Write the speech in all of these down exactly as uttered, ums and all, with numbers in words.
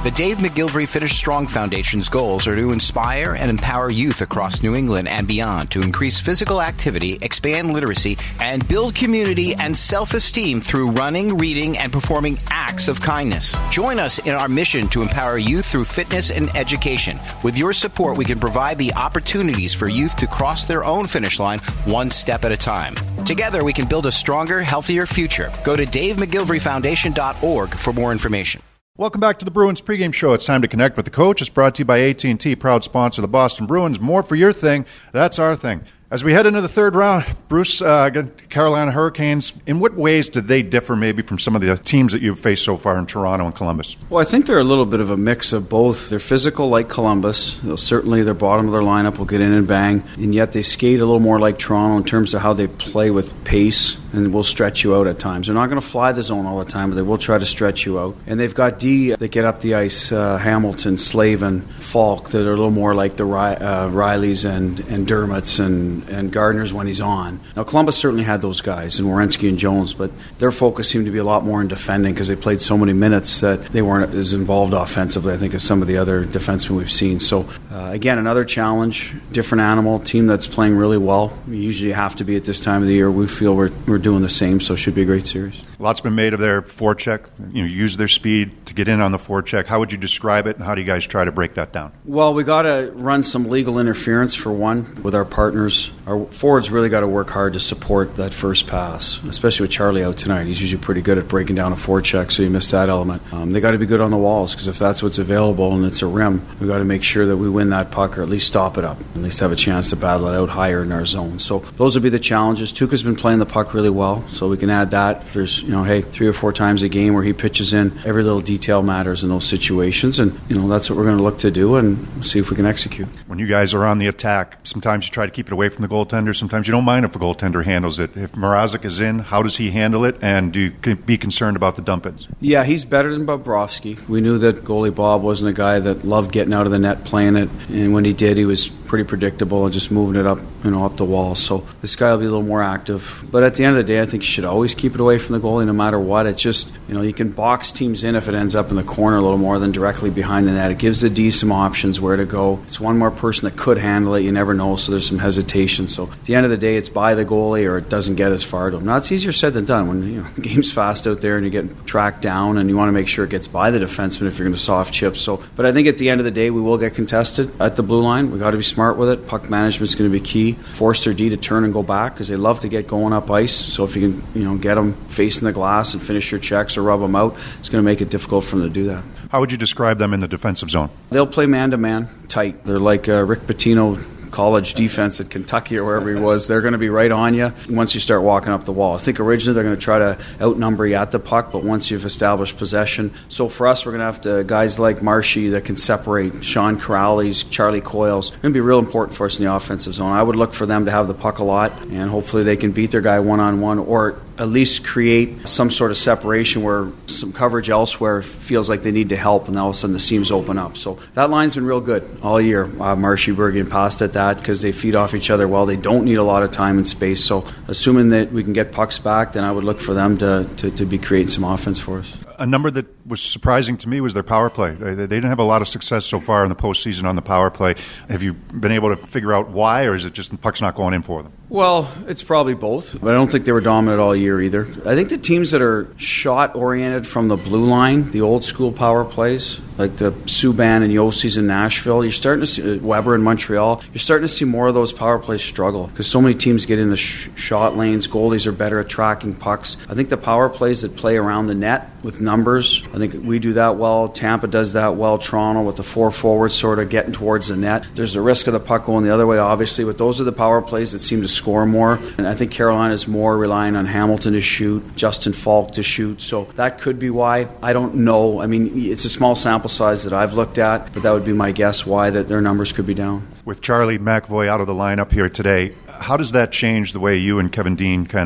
The Dave McGilvery Finish Strong Foundation's goals are to inspire and empower youth across New England and beyond to increase physical activity, expand literacy, and build community and self-esteem through running, reading, and performing acts of kindness. Join us in our mission to empower youth through fitness and education. With your support, we can provide the opportunities for youth to cross their own finish line one step at a time. Together, we can build a stronger, healthier future. Go to dave mcgilvery foundation dot org for more information. Welcome back to the Bruins pregame show. It's time to connect with the coach. It's brought to you by A T and T, proud sponsor of the Boston Bruins. More for your thing. That's our thing. As we head into the third round, Bruce, uh, Carolina Hurricanes, in what ways did they differ maybe from some of the teams that you've faced so far in Toronto and Columbus? Well, I think they're a little bit of a mix of both. They're physical like Columbus. They'll certainly, their bottom of their lineup will get in and bang. And yet they skate a little more like Toronto in terms of how they play with pace and will stretch you out at times. They're not going to fly the zone all the time, but they will try to stretch you out. And they've got D that get up the ice, uh, Hamilton, Slavin, Falk, that are a little more like the Ry- uh, Rileys and, and Dermott's and, and Gardner's when he's on. Now, Columbus certainly had those guys, and Werenski and Jones, but their focus seemed to be a lot more in defending because they played so many minutes that they weren't as involved offensively, I think, as some of the other defensemen we've seen. So, uh, again, another challenge, different animal, team that's playing really well. We usually have to be at this time of the year. We feel we're, we're doing the same, so it should be a great series. Lots been made of their forecheck, you know, use their speed to get in on the forecheck. How would you describe it, and how do you guys try to break that down? Well, we got to run some legal interference, for one, with our partners. Our forwards really got to work hard to support that first pass, especially with Charlie out tonight. He's usually pretty good at breaking down a forecheck, so you miss that element. Um, they got to be good on the walls, because if that's what's available and it's a rim, we got to make sure that we win that puck or at least stop it up, at least have a chance to battle it out higher in our zone. So those would be the challenges. Tuukka's been playing the puck really well, so we can add that. If there's, you know, hey, three or four times a game where he pitches in, every little detail matters in those situations, and, you know, that's what we're going to look to do and see if we can execute. When you guys are on the attack, sometimes you try to keep it away from the goaltender, sometimes you don't mind if the goaltender handles it. If Mrazek is in, how does he handle it, and do you be concerned about the dump-ins? Yeah, he's better than Bobrovsky. We knew that goalie Bob wasn't a guy that loved getting out of the net, playing it, and when he did, he was pretty predictable and just moving it up, you know, up the wall. So this guy will be a little more active. But at the end of the day, I think you should always keep it away from the goalie no matter what. It's just, you know, you can box teams in if it ends up in the corner a little more than directly behind the net. It gives the D some options where to go. It's one more person that could handle it. You never know, so there's some hesitation. So at the end of the day, it's by the goalie or it doesn't get as far to him. Now, it's easier said than done when, you know, the game's fast out there and you're getting tracked down and you want to make sure it gets by the defenseman if you're going to soft chip. So, but I think at the end of the day, we will get contested at the blue line. We've got to be smart with it. Puck management's going to be key. Force their D to turn and go back because they love to get going up ice. So if you can, you know, get them facing the glass and finish your checks or rub them out, it's going to make it difficult for them to do that. How would you describe them in the defensive zone? They'll play man-to-man, tight. They're like uh, Rick Pitino college defense at Kentucky or wherever he was. They're going to be right on you once you start walking up the wall. I think originally they're going to try to outnumber you at the puck, but once you've established possession. So for us, we're going to have to, guys like Marshy that can separate, Sean Crowley's, Charlie Coyle's, going to be real important for us in the offensive zone. I would look for them to have the puck a lot, and hopefully they can beat their guy one-on-one or at least create some sort of separation where some coverage elsewhere feels like they need to help, and all of a sudden the seams open up. So that line's been real good all year. Uh, Marshy, Berge, and Pasta at that because they feed off each other well. They don't need a lot of time and space. So assuming that we can get pucks back, then I would look for them to, to, to be creating some offense for us. A number that was surprising to me was their power play. They, they didn't have a lot of success so far in the postseason on the power play. Have you been able to figure out why, or is it just the puck's not going in for them? Well, it's probably both, but I don't think they were dominant all year either. I think the teams that are shot-oriented from the blue line, the old-school power plays, like the Subban and Yossi's in Nashville, you're starting to see, uh, Weber in Montreal, you're starting to see more of those power plays struggle because so many teams get in the sh- shot lanes. Goalies are better at tracking pucks. I think the power plays that play around the net with numbers, I think we do that well. Tampa does that well. Toronto with the four forwards sort of getting towards the net. There's the risk of the puck going the other way, obviously, but those are the power plays that seem to score more. And I think Carolina is more relying on Hamilton to shoot, Justin Falk to shoot. So that could be why. I don't know. I mean, it's a small sample size that I've looked at, but that would be my guess why that their numbers could be down. With Charlie McAvoy out of the lineup here today, how does that change the way you and Kevin Dean kind of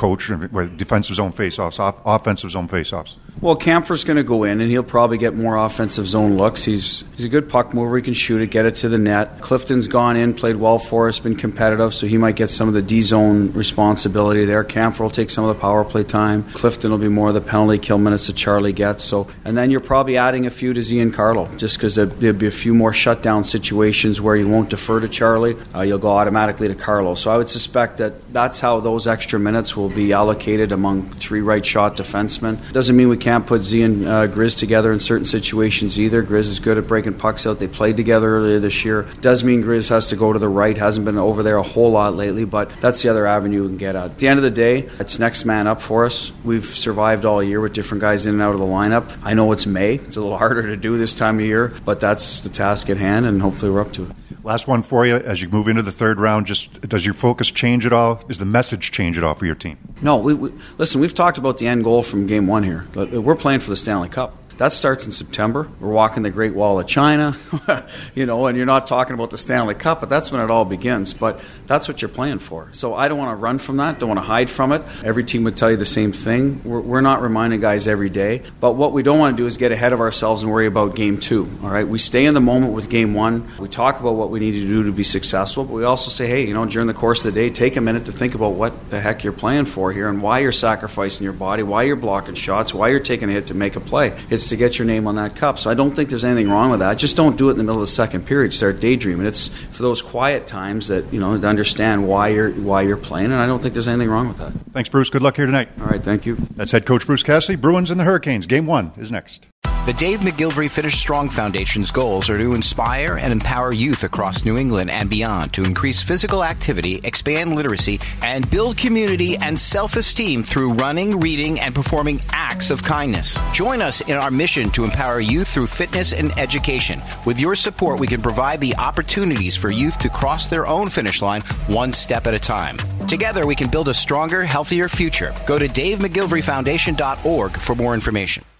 coach, with defensive zone faceoffs, off, offensive zone faceoffs? Well, Kampfer's going to go in, and he'll probably get more offensive zone looks. He's he's a good puck mover. He can shoot it, get it to the net. Clifton's gone in, played well for us, been competitive, so he might get some of the D-zone responsibility there. Kampfer will take some of the power play time. Clifton will be more of the penalty kill minutes that Charlie gets. So, and then you're probably adding a few to Giancarlo, just because there'll be a few more shutdown situations where you won't defer to Charlie. Uh, you'll go automatically to Carlo. So I would suspect that that's how those extra minutes will be allocated among three right-shot defensemen. Doesn't mean we can't put Z and uh, Grizz together in certain situations either. Grizz is good at breaking pucks out. They played together earlier this year. Does mean Grizz has to go to the right. Hasn't been over there a whole lot lately, but that's the other avenue we can get at. At the end of the day, it's next man up for us. We've survived all year with different guys in and out of the lineup. I know it's May. It's a little harder to do this time of year, but that's the task at hand, and hopefully we're up to it. Last one for you. As you move into the third round, just does your focus change at all? Is the message change at all for your team? No. We, we, listen, we've talked about the end goal from game one here. We're playing for the Stanley Cup. That starts in September. We're walking the Great Wall of China, you know, and you're not talking about the Stanley Cup, but that's when it all begins. But that's what you're playing for. So I don't want to run from that, don't want to hide from it. Every team would tell you the same thing. We're, we're not reminding guys every day. But what we don't want to do is get ahead of ourselves and worry about game two, all right? We stay in the moment with game one. We talk about what we need to do to be successful, but we also say, hey, you know, during the course of the day, take a minute to think about what the heck you're playing for here and why you're sacrificing your body, why you're blocking shots, why you're taking a hit to make a play. It's to get your name on that cup. So I don't think there's anything wrong with that. Just don't do it in the middle of the second period. Start daydreaming. It's for those quiet times that, you know, to understand why you're why you're playing, and I don't think there's anything wrong with that. Thanks, Bruce. Good luck here tonight. All right, thank you. That's head coach Bruce Cassidy. Bruins and the Hurricanes. Game one is next. The Dave McGilvery Finish Strong Foundation's goals are to inspire and empower youth across New England and beyond to increase physical activity, expand literacy, and build community and self-esteem through running, reading, and performing acts of kindness. Join us in our mission to empower youth through fitness and education. With your support, we can provide the opportunities for youth to cross their own finish line one step at a time. Together, we can build a stronger, healthier future. Go to dave mcgilvery foundation dot org for more information.